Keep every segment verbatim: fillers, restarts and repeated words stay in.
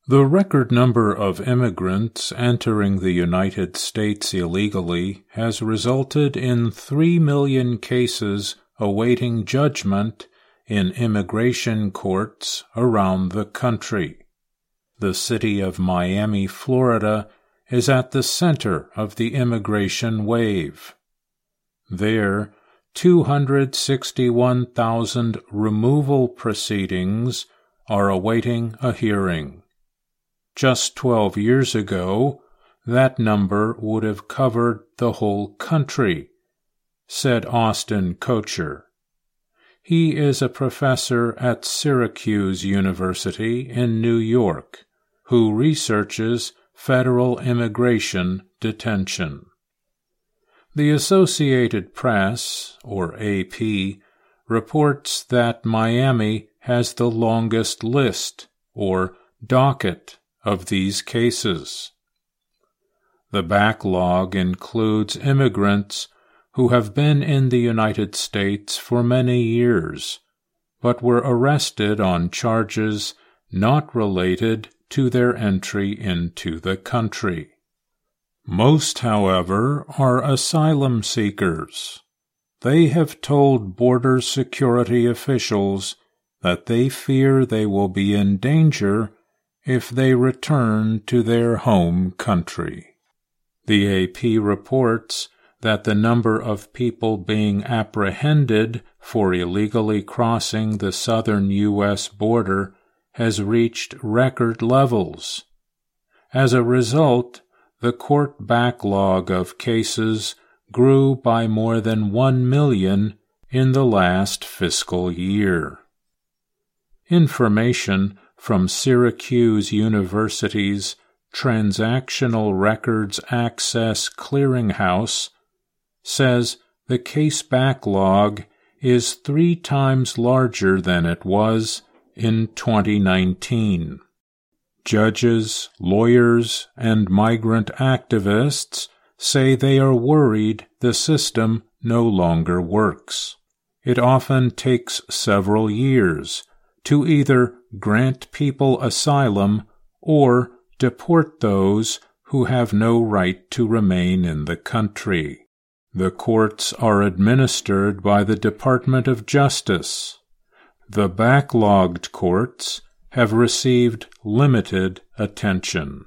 The record number of immigrants entering the United States illegally has resulted in three million cases awaiting judgment in immigration courts around the country. The city of Miami, Florida, is at the center of the immigration wave. There, two hundred sixty-one thousand removal proceedings are awaiting a hearing. Just twelve years ago, that number would have covered the whole country, said Austin Kocher. He is a professor at Syracuse University in New York, who researches federal immigration detention. The Associated Press, or A P, reports that Miami has the longest list, or docket, of these cases. The backlog includes immigrants who have been in the United States for many years, but were arrested on charges not related to their entry into the country. Most, however, are asylum seekers. They have told border security officials that they fear they will be in danger if they return to their home country. The A P reports that the number of people being apprehended for illegally crossing the southern U S border has reached record levels. As a result, the court backlog of cases grew by more than one million in the last fiscal year. Information from Syracuse University's Transactional Records Access Clearinghouse says the case backlog is three times larger than it was in twenty nineteen. Judges, lawyers, and migrant activists say they are worried the system no longer works. It often takes several years to either grant people asylum or deport those who have no right to remain in the country. The courts are administered by the Department of Justice. The backlogged courts have received limited attention.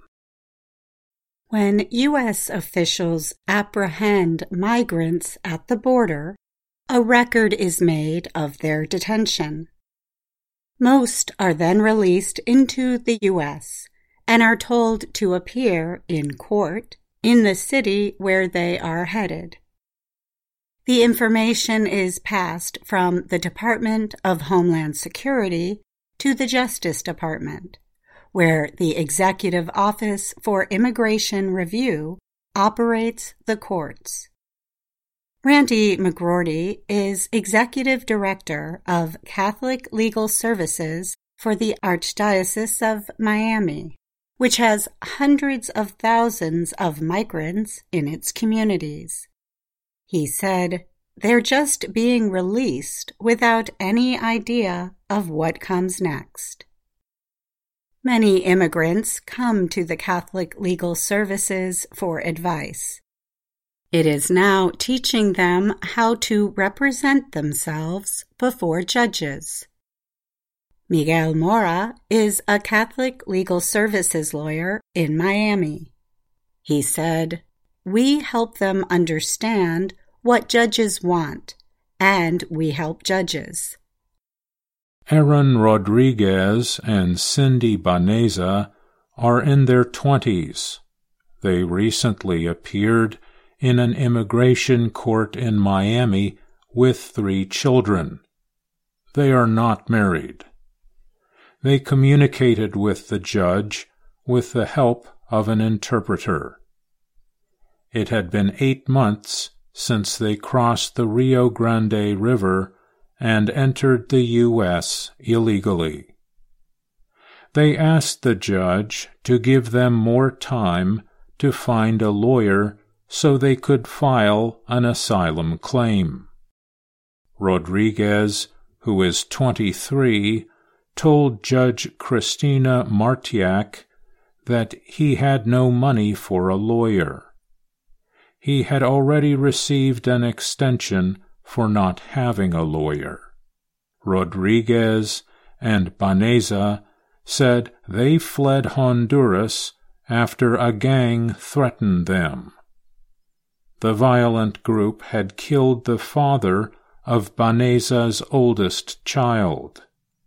When U S officials apprehend migrants at the border, a record is made of their detention. Most are then released into the U S and are told to appear in court in the city where they are headed. The information is passed from the Department of Homeland Security to the Justice Department, where the Executive Office for Immigration Review operates the courts. Randy McGroarty is Executive Director of Catholic Legal Services for the Archdiocese of Miami, which has hundreds of thousands of migrants in its communities. He said, "They're just being released without any idea of what comes next." Many immigrants come to the Catholic Legal Services for advice. It is now teaching them how to represent themselves before judges. Miguel Mora is a Catholic Legal Services lawyer in Miami. He said, "We help them understand what judges want, and we help judges." Aaron Rodriguez and Cindy Baneza are in their twenties. They recently appeared in an immigration court in Miami with three children. They are not married. They communicated with the judge with the help of an interpreter. It had been eight months since they crossed the Rio Grande River and entered the U S illegally. They asked the judge to give them more time to find a lawyer so they could file an asylum claim. Rodriguez, who is twenty-three, told Judge Christina Martiak that he had no money for a lawyer. He had already received an extension for not having a lawyer. Rodriguez and Baneza said they fled Honduras after a gang threatened them. The violent group had killed the father of Baneza's oldest child.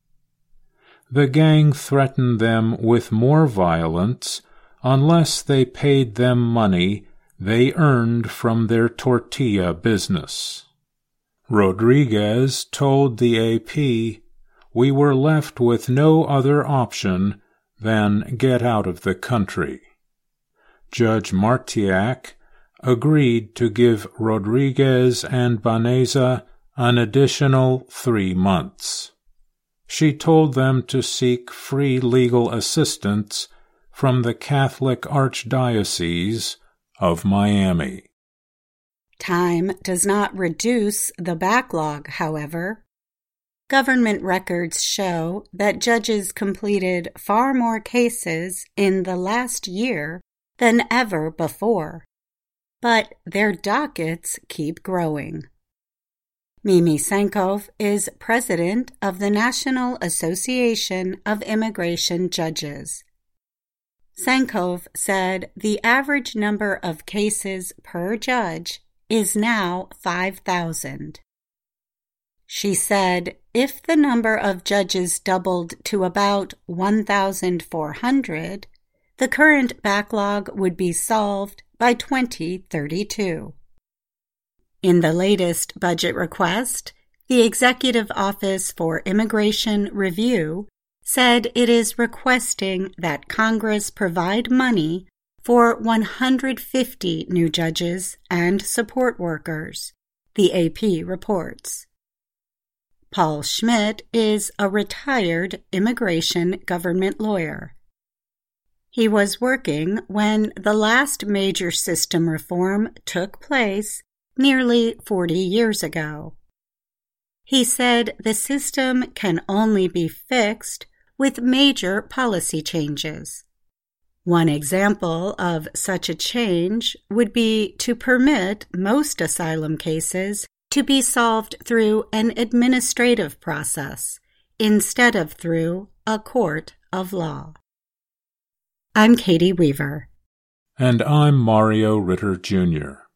The gang threatened them with more violence unless they paid them money they earned from their tortilla business. Rodriguez told the A P, "We were left with no other option than get out of the country." Judge Martiak agreed to give Rodriguez and Baneza an additional three months. She told them to seek free legal assistance from the Catholic Archdiocese of Miami. Time does not reduce the backlog, however. Government records show that judges completed far more cases in the last year than ever before, but their dockets keep growing. Mimi Sankov is president of the National Association of Immigration Judges. Sankov said the average number of cases per judge is now five thousand. She said if the number of judges doubled to about one thousand four hundred, the current backlog would be solved by twenty thirty-two. In the latest budget request, the Executive Office for Immigration Review said it is requesting that Congress provide money for one hundred fifty new judges and support workers, the A P reports. Paul Schmidt is a retired immigration government lawyer. He was working when the last major system reform took place nearly forty years ago. He said the system can only be fixed with major policy changes. One example of such a change would be to permit most asylum cases to be solved through an administrative process instead of through a court of law. I'm Katie Weaver. And I'm Mario Ritter, Junior